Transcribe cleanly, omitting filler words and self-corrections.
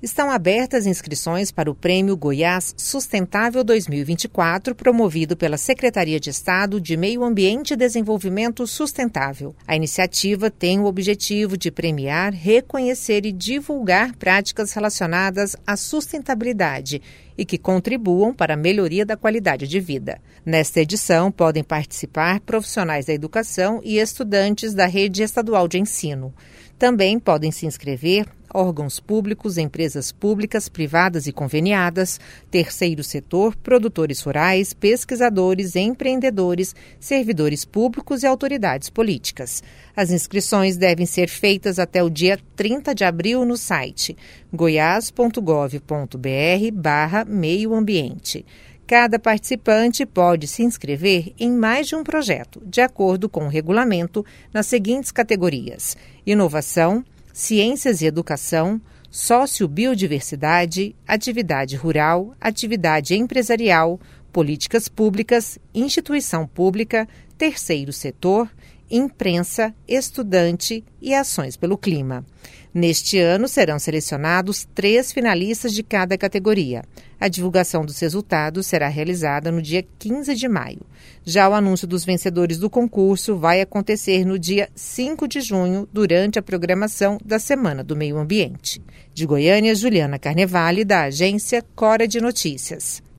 Estão abertas inscrições para o Prêmio Goiás Sustentável 2024, promovido pela Secretaria de Estado de Meio Ambiente e Desenvolvimento Sustentável. A iniciativa tem o objetivo de premiar, reconhecer e divulgar práticas relacionadas à sustentabilidade e que contribuam para a melhoria da qualidade de vida. Nesta edição, podem participar profissionais da educação e estudantes da rede estadual de ensino. Também podem se inscrever órgãos públicos, empresas públicas, privadas e conveniadas, terceiro setor, produtores rurais, pesquisadores, empreendedores, servidores públicos e autoridades políticas. As inscrições devem ser feitas até o dia 30 de abril no site goias.gov.br/meio ambiente. Cada participante pode se inscrever em mais de um projeto, de acordo com o regulamento, nas seguintes categorias: inovação, ciências e educação, sociobiodiversidade, atividade rural, atividade empresarial, políticas públicas, instituição pública, terceiro setor, imprensa, estudante e ações pelo clima. Neste ano, serão selecionados 3 finalistas de cada categoria. A divulgação dos resultados será realizada no dia 15 de maio. Já o anúncio dos vencedores do concurso vai acontecer no dia 5 de junho, durante a programação da Semana do Meio Ambiente. De Goiânia, Juliana Carnevale, da agência Cora de Notícias.